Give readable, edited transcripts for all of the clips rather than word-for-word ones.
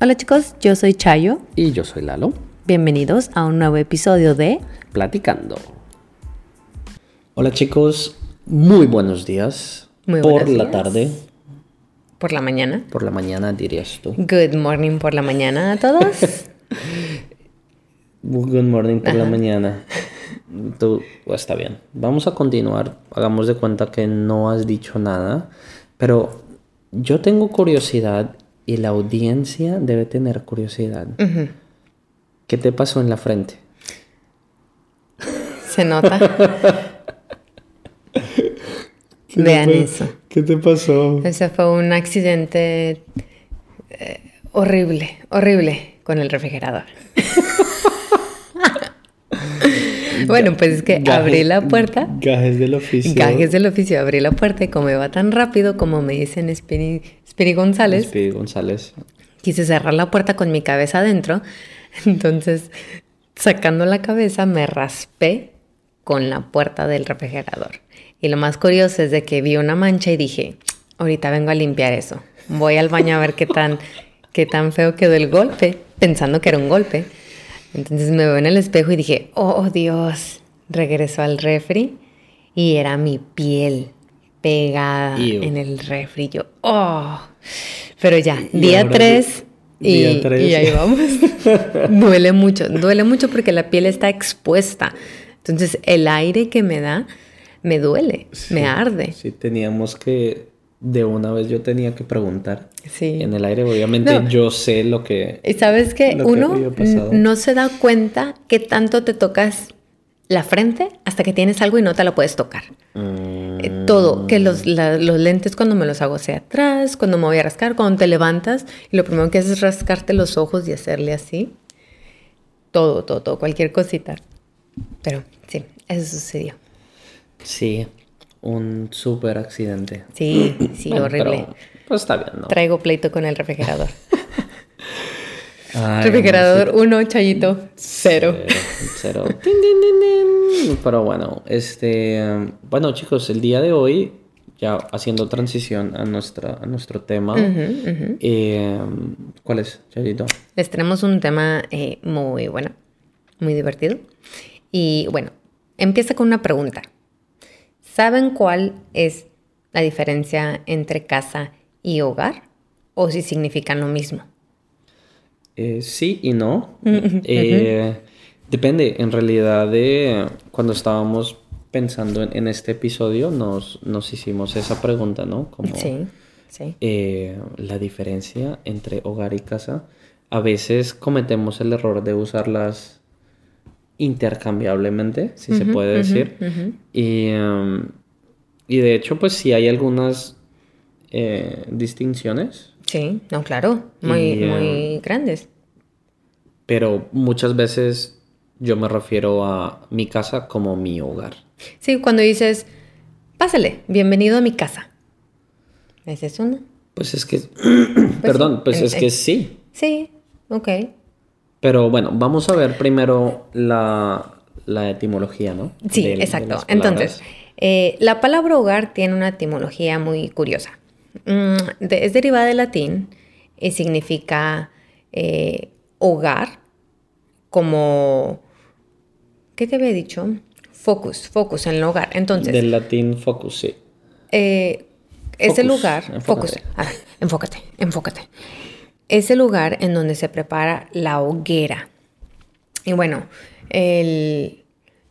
Hola chicos, yo soy Chayo. Y yo soy Lalo. Bienvenidos a un nuevo episodio de Platicando. Hola chicos, muy buenos días. Muy por buenos la días. tarde. Por la mañana. Por la mañana dirías tú. Good morning por la mañana a todos. Good morning por la Ajá. mañana. Tú, está bien. Vamos a continuar. Hagamos de cuenta que no has dicho nada. Pero yo tengo curiosidad y la audiencia debe tener curiosidad. Ujú. ¿Qué te pasó en la frente? Se nota. Vean eso. ¿Qué te pasó? Ese fue un accidente horrible con el refrigerador. Bueno, pues es que abrí la puerta. Gajes del oficio. Gajes del oficio, abrí la puerta y como iba tan rápido, como me dicen Spiri González, Speedy González. quise cerrar la puerta con mi cabeza adentro. Entonces, sacando la cabeza, me raspé con la puerta del refrigerador. Y lo más curioso es de que vi una mancha y dije, ahorita vengo a limpiar eso. Voy al baño a ver qué tan feo quedó el golpe, pensando que era un golpe. Entonces me veo en el espejo y dije, oh Dios, regresó al refri y era mi piel pegada Ew. en el refri. Yo, oh, pero ya, Y día ahora 3 día tres. y ahí vamos. Duele mucho porque la piel está expuesta. Entonces el aire que me da, me duele, Sí, me arde. Sí, teníamos que, de una vez yo tenía que preguntar. Sí. En el aire, obviamente, No. yo sé lo que... Y sabes que Lo que uno había pasado. no se da cuenta que tanto te tocas la frente hasta que tienes algo y no te la puedes tocar. Todo, que los lentes cuando me los hago hacia atrás, cuando me voy a rascar, cuando te levantas y lo primero que haces es rascarte los ojos y hacerle así. Todo, cualquier cosita. Pero sí, eso sucedió. Sí, un súper accidente. Sí, Bueno, horrible. pero, pues está bien, ¿no? Traigo pleito con el refrigerador. Ay, Refrigerador amorcito. 1, Chayito 0. Cero. Tin, tin, tin, tin. Pero bueno, bueno chicos, el día de hoy, ya haciendo transición a nuestro tema, ¿cuál es, Chayito? Les tenemos un tema muy bueno, muy divertido. Y bueno, empieza con una pregunta. ¿Saben cuál es la diferencia entre casa y hogar? ¿O si significan lo mismo? Sí y no. Depende, en realidad, de cuando estábamos pensando en este episodio, nos hicimos esa pregunta, ¿no? Como Sí. la diferencia entre hogar y casa. A veces cometemos el error de usarlas intercambiablemente, si se puede decir. Y de hecho, pues sí hay algunas distinciones. Sí, no, claro, muy grandes. Pero muchas veces yo me refiero a mi casa como mi hogar. Sí, cuando dices, pásale, bienvenido a mi casa. ¿Esa es una? Pues es que... sí. Es que sí. Sí, ok. Pero bueno, vamos a ver primero la etimología, ¿no? Sí, De exacto. las palabras. Entonces, la palabra hogar tiene una etimología muy curiosa. Es derivada del latín y significa hogar como... ¿Qué te había dicho? Focus en el hogar. Entonces, Del latín focus, sí. es el lugar... enfócate. Focus. A ver, enfócate. Es el lugar en donde se prepara la hoguera. Y bueno, el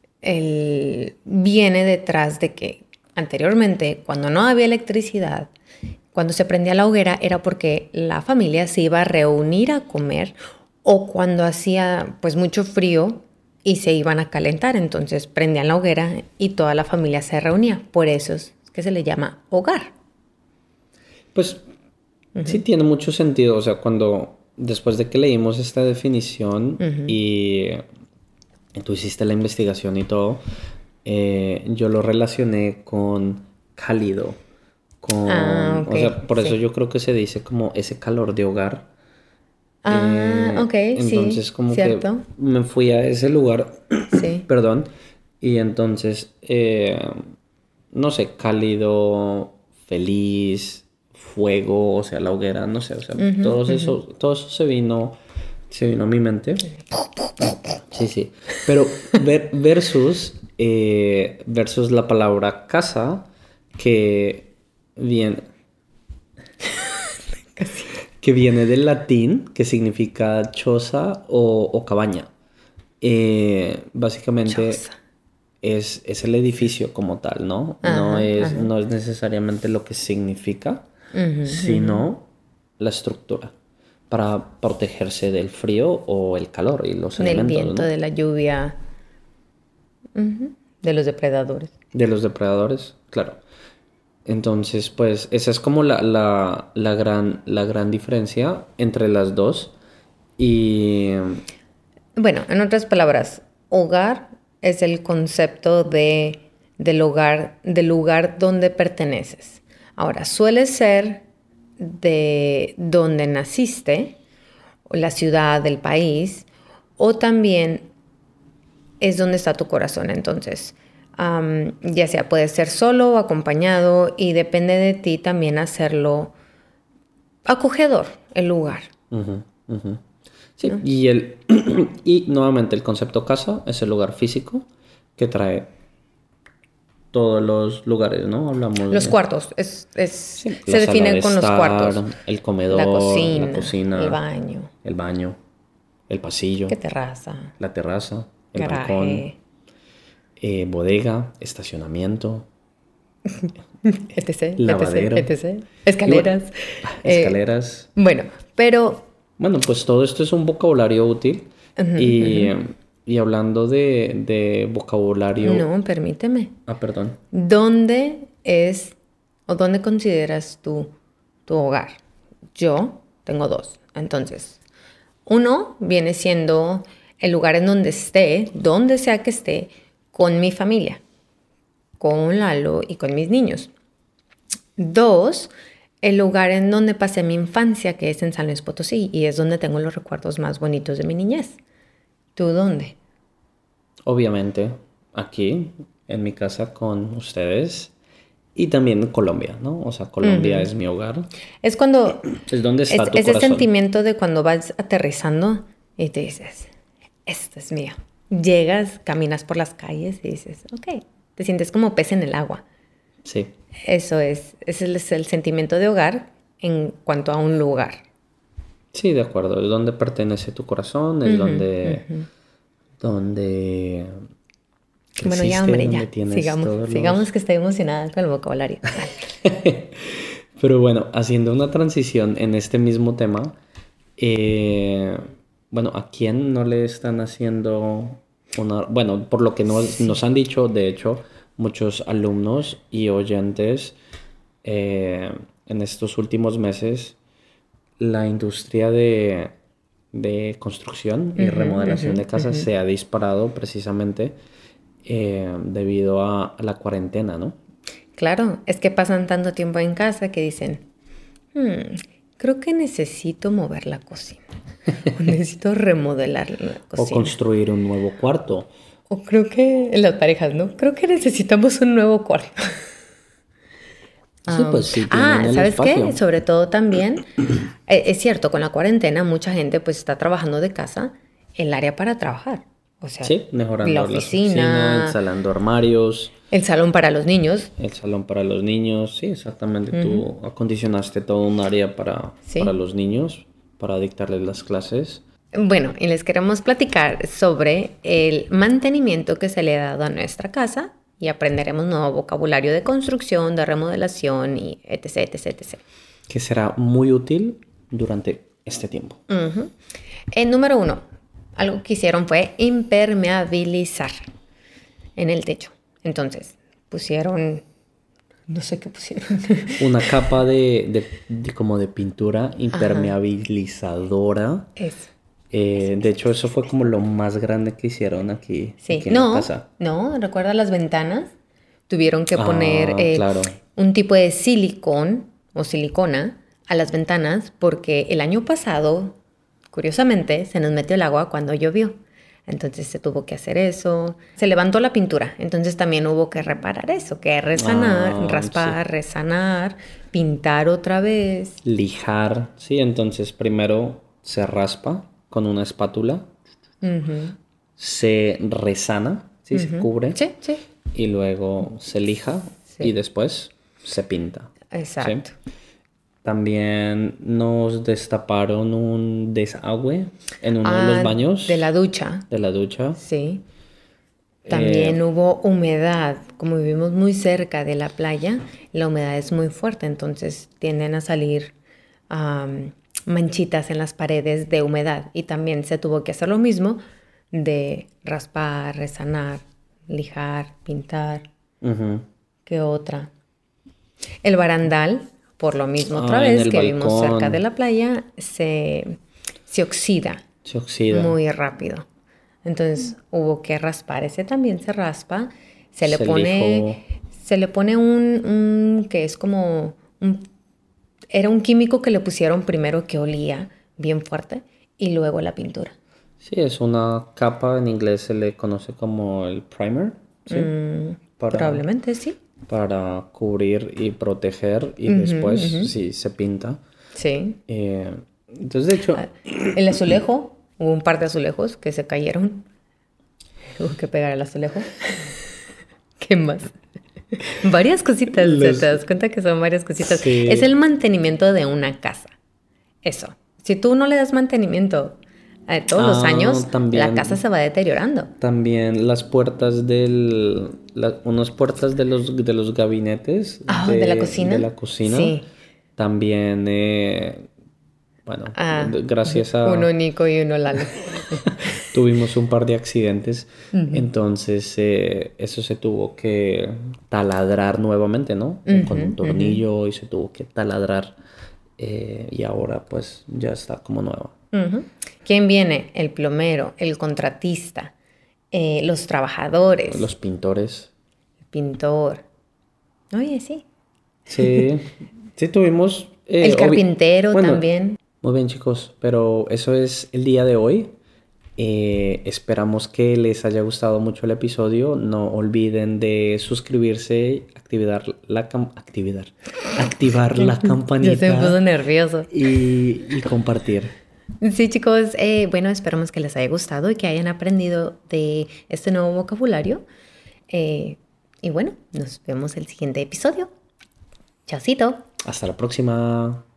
viene detrás de que anteriormente, cuando no había electricidad, cuando se prendía la hoguera era porque la familia se iba a reunir a comer o cuando hacía pues mucho frío y se iban a calentar. Entonces prendían la hoguera y toda la familia se reunía. Por eso es que se le llama hogar. Pues sí tiene mucho sentido. O sea, después de que leímos esta definición y tú hiciste la investigación y todo, yo lo relacioné con cálido. Ok, O sea, por eso sí. yo creo que se dice como ese calor de hogar. Ok, Entonces sí, como cierto. que me fui a ese lugar, Sí. perdón, y entonces, no sé, cálido, feliz, fuego, o sea, la hoguera, no sé, o sea, todo eso se vino a mi mente. Sí, sí. Pero versus la palabra casa, que viene, que viene del latín, que significa choza o cabaña. Básicamente Choza. es el edificio como tal, ¿no? No es necesariamente lo que significa, sino la estructura para protegerse del frío o el calor y los Del elementos, viento, ¿no? de la lluvia, de los depredadores. De los depredadores, claro. Entonces, pues, esa es como la gran diferencia entre las dos. Y Bueno, en otras palabras, hogar es el concepto del lugar donde perteneces. Ahora, suele ser de donde naciste, o la ciudad, del país, o también es donde está tu corazón. Entonces, ya sea puede ser solo o acompañado, y depende de ti también hacerlo acogedor, el lugar. sí, ¿no? y nuevamente el concepto casa es el lugar físico que trae todos los lugares, ¿no? Hablamos Los de cuartos, sí, se la sala definen de con los estar, cuartos. el comedor, La la cocina, el baño, el pasillo, qué terraza, la terraza, el balcón, garaje, bodega, estacionamiento, etc, lavadero, etc. y bueno, Escaleras. escaleras. Bueno, pero Bueno, pues todo esto es un vocabulario útil. Y hablando de vocabulario. no, permíteme. Ah, perdón. ¿Dónde es o dónde consideras tú tu hogar? Yo tengo dos. Entonces, uno viene siendo el lugar en donde esté, donde sea que esté, con mi familia, con Lalo y con mis niños. Dos, el lugar en donde pasé mi infancia, que es en San Luis Potosí, y es donde tengo los recuerdos más bonitos de mi niñez. ¿Tú dónde? Obviamente, aquí, en mi casa con ustedes. Y también en Colombia, ¿no? O sea, Colombia es mi hogar. Es cuando Es donde está tu ese corazón. sentimiento de cuando vas aterrizando y te dices, esto es mío. Llegas, caminas por las calles y dices, ok, te sientes como pez en el agua. Sí. Ese es el sentimiento de hogar en cuanto a un lugar. Sí, de acuerdo. Es donde pertenece tu corazón, es donde Bueno, ya, creciste, hombre, donde ya. tienes todos Sigamos que estoy emocionada con el vocabulario. Pero bueno, haciendo una transición en este mismo tema, bueno, ¿a quién no le están haciendo una... Bueno, por lo que nos han dicho, de hecho, muchos alumnos y oyentes en estos últimos meses, la industria de construcción y remodelación de casas se ha disparado precisamente debido a la cuarentena, ¿no? Claro, es que pasan tanto tiempo en casa que dicen, creo que necesito mover la cocina. O necesito remodelar la cocina. O construir un nuevo cuarto. O creo que, en las parejas, ¿no? Creo que necesitamos un nuevo cuarto. Sí, pues sí tienen el ¿sabes espacio. qué? Sobre todo también, es cierto, con la cuarentena mucha gente pues está trabajando de casa, el área para trabajar. O sea, Sí, mejorando la la oficina, instalando armarios, el salón para los niños. el salón para los niños. Sí, exactamente. Tú acondicionaste todo un área para los niños, para dictarles las clases. Bueno, y les queremos platicar sobre el mantenimiento que se le ha dado a nuestra casa y aprenderemos nuevo vocabulario de construcción, de remodelación y etc, etc, etc. Que será muy útil durante este tiempo. Número 1, algo que hicieron fue impermeabilizar en el techo. Entonces, pusieron, no sé qué pusieron. Una capa como de pintura impermeabilizadora. De hecho, eso fue como lo más grande que hicieron aquí en la casa. No, recuerda las ventanas. Tuvieron que poner claro. un tipo de silicón o silicona a las ventanas porque el año pasado, curiosamente, se nos metió el agua cuando llovió. Entonces se tuvo que hacer eso. Se levantó la pintura, entonces también hubo que reparar eso, que resanar, raspar, sí. resanar, pintar otra vez. Lijar, sí, entonces primero se raspa con una espátula, se resana, sí, se cubre, Sí, sí. y luego se lija Sí. y después se pinta. Exacto. ¿Sí? También nos destaparon un desagüe en uno de los baños De la ducha. de la ducha. Sí. También hubo humedad. Como vivimos muy cerca de la playa, la humedad es muy fuerte, entonces tienden a salir manchitas en las paredes de humedad. Y también se tuvo que hacer lo mismo de raspar, resanar, lijar, pintar. Ujú. ¿Qué otra? El barandal, por lo mismo otra En vez el que vivimos cerca balcón de la playa, se oxida se oxida, muy rápido. Entonces hubo que raspar. Ese también se raspa. Se le se pone, lijó. se le pone un que es como era un químico que le pusieron primero que olía bien fuerte y luego la pintura. Sí, es una capa, en inglés se le conoce como el primer, ¿sí? Para, Probablemente sí. para cubrir y proteger y después sí se pinta. Sí. Entonces, de hecho, El azulejo, hubo un par de azulejos que se cayeron. Hubo que pegar el azulejo. ¿Qué más? Varias cositas, o sea, los- te das cuenta que son varias cositas. Sí. Es el mantenimiento de una casa. Eso. Si tú no le das mantenimiento todos los años, la también, casa se va deteriorando. también las puertas unas puertas de los gabinetes ¿De la cocina? de la cocina. Sí. También, bueno, gracias Uno Nico y uno Lalo. tuvimos un par de accidentes, entonces eso se tuvo que taladrar nuevamente, ¿no? Con un tornillo y se tuvo que taladrar y ahora pues ya está como nueva. ¿Quién viene? El plomero, el contratista, los trabajadores, Los pintores. el pintor. Oye, sí. Sí, sí tuvimos... El carpintero bueno, también. muy bien chicos, pero eso es el día de hoy. Esperamos que les haya gustado mucho el episodio. No olviden de suscribirse, activar la campanita Ya se me puso nervioso. y compartir. Sí, chicos, bueno, esperamos que les haya gustado y que hayan aprendido de este nuevo vocabulario. Y bueno, nos vemos el siguiente episodio. Chaucito. Hasta la próxima.